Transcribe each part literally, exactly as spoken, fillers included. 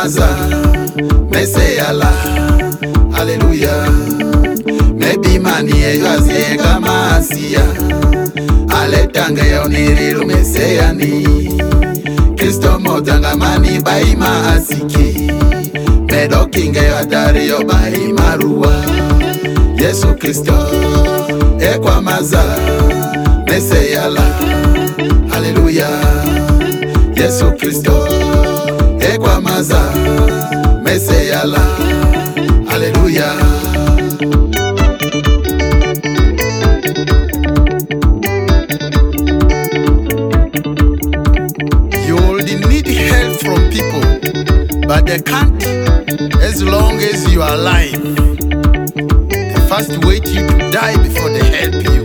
maza Messiah la Hallelujah. Maybe mani eyazie kama asia Aletanga ya oniriru Messiah ni Kristo motanga mani baima asiki Medo kinge ya dari yo baima ruwa Yesu Kristo ekwa maza Messiah la Hallelujah. Yesu Kristo ekwa maza Messiah la Hallelujah. You will need help from people, but they can't as long as you are alive. They first wait you to die before they help you.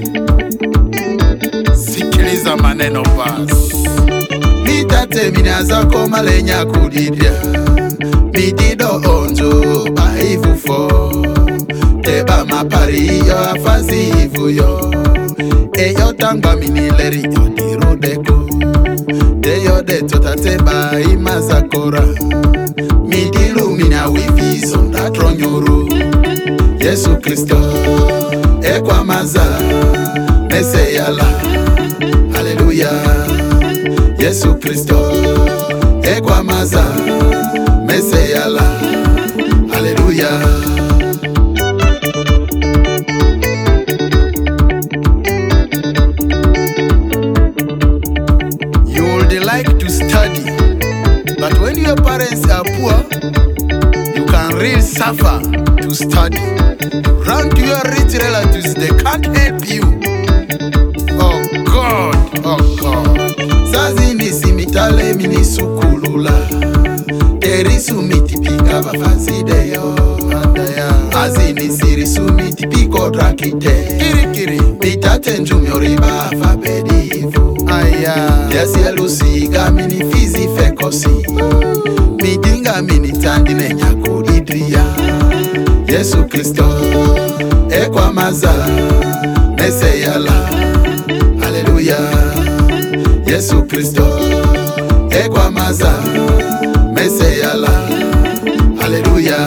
Sikiliza maneno basi. Nitate minaza koma lenya kudidia Midido onjo baivufo Teba mapariyo afazi ivuyo Eyo tangwa minileri yodirudeko Deyo de totateba imazakora Midilu mina wivi sonda tronyoro Yesu Kristo ekwa maza Messiah la Hallelujah. Yesu Kristo ekwa maza Messiah la Hallelujah. You would like to study, but when your parents are poor, you can really suffer to study. Run to your rich relatives, they can't help you. Oh God, oh God. Zazi nisi mitale mini sukulula Terisu mitipika bafazideyo Azi nisi risu mitipiko drakite Kiri kiri Mitate njumyoriba afabedivu Yasi elusiga mini fizi fekosi Midinga mini tandine nyako idria Yesu Kristo ekwa maza Messiah la Hallelujah. Yesu Kristo ekwa maza Messiah la Hallelujah.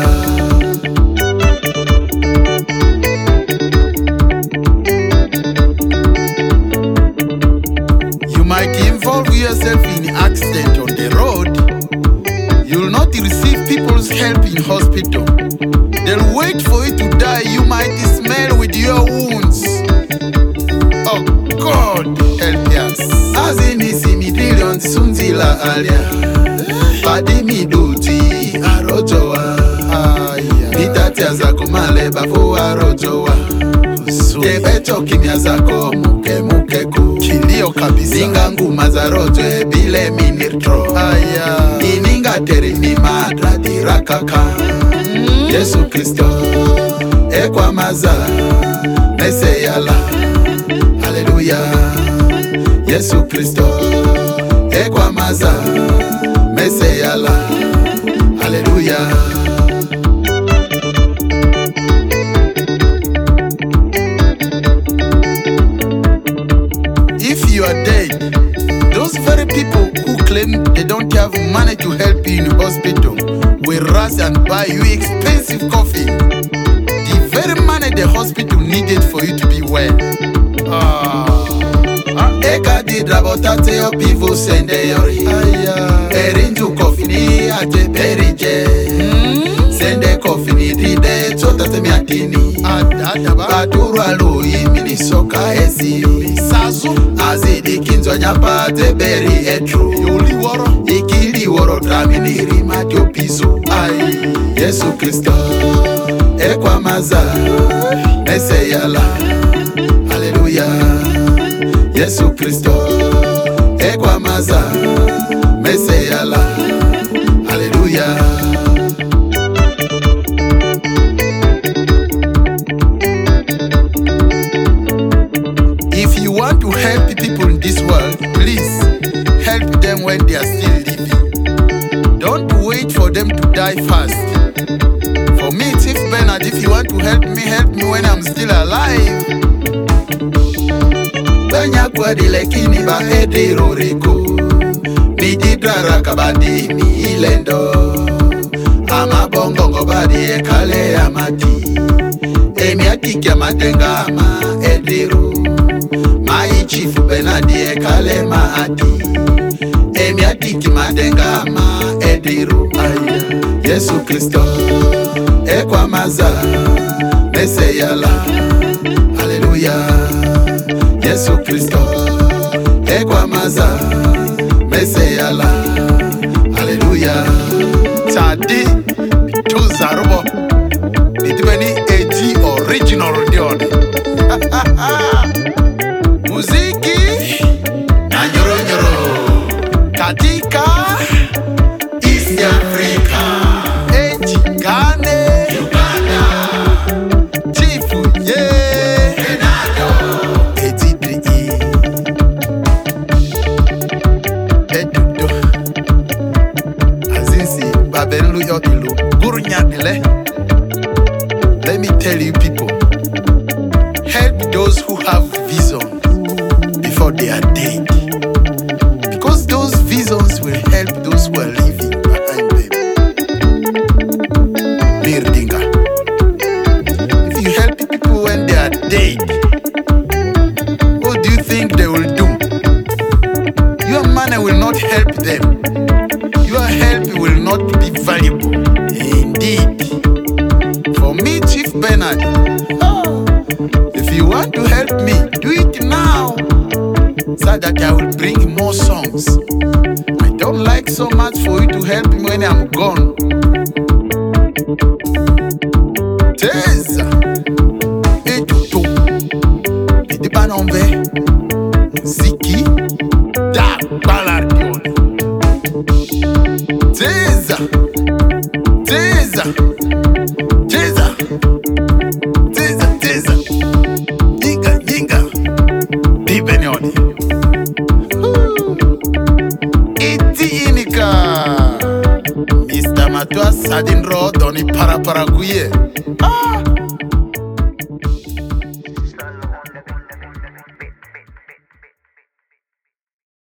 You might involve yourself in accident on the road. You'll not receive people's help in hospital. They'll wait for you to die. You might smell with your wounds. Oh God, help us. Azinisi midillion sunzila alia Padi miduti arojowa Mitatia zako maleba fu arojowa Tebecho kimya zako muke muke ku Kilio kabisa Ninga nguma za rojo ebile minirtro Ininga teri mimadra dirakaka Yesu Kristo ekwa maza Messiah la Hallelujah. Yesu Kristo ekwa maza Messiah la Hallelujah. If you are dead, those very people who claim they don't have money to help you in hospital will rush and buy you expensive coffee. The very money the hospital needed for you to be well. Ah. Eka di drabotate yo pivo sende yori Erinju kofini ate perije Sende kofini ride chotate miatini Baduru alui minisoka ezi Azidi kinzo nyapate beri etru Ikili woro dramini rimati opiso Yesu Kristo ekwa maza Messiah la Hallelujah. Yesu Kristo ekwa maza Messiah la Hallelujah. If you want to help people in this world, please help them when they are still living. Don't wait for them to die fast. For me, Chief Bernard, if you want to help me, help me when I'm still alive. Banya kwadi lekini ba ediro riko Niji drara kabadi mi ilendo amabongo ngobadi ekale amati emiatiki amatenga ama ediru mai chifu benadi ekale maati emiatiki matenga ama ediru aya Yesu Kristo ekwamaza meseyala haleluya Yesu Kristo ekwamaza meseyala haleluya tadi tuzarubo nitibeni eti original dion muziki na nyoro nyoro katika East Africa eti Ghana Uganda chifu yeah Renado eti dri etudo azinsi babelu yo ilu gurunya dile. Let me tell you people, help those who have vision before they are dead. Because those visions will help those who are living behind them. Mirdinga. If you help people when they are dead, what do you think they will do? Your money will not help them. Your help will not be valuable. Indeed. For me, Chief Bernard, oh, if you want to help me, do it now, so that I will bring more songs. I don't like so much for you to help me when I'm gone. Teza, etuto, idibanonve, ziki, da balardion. Teza, teza. Teza, teza, teza, yinga, yinga, dibenioni. Iti inika, Mister Matwa Sadin Road oni para para kuye. Ah.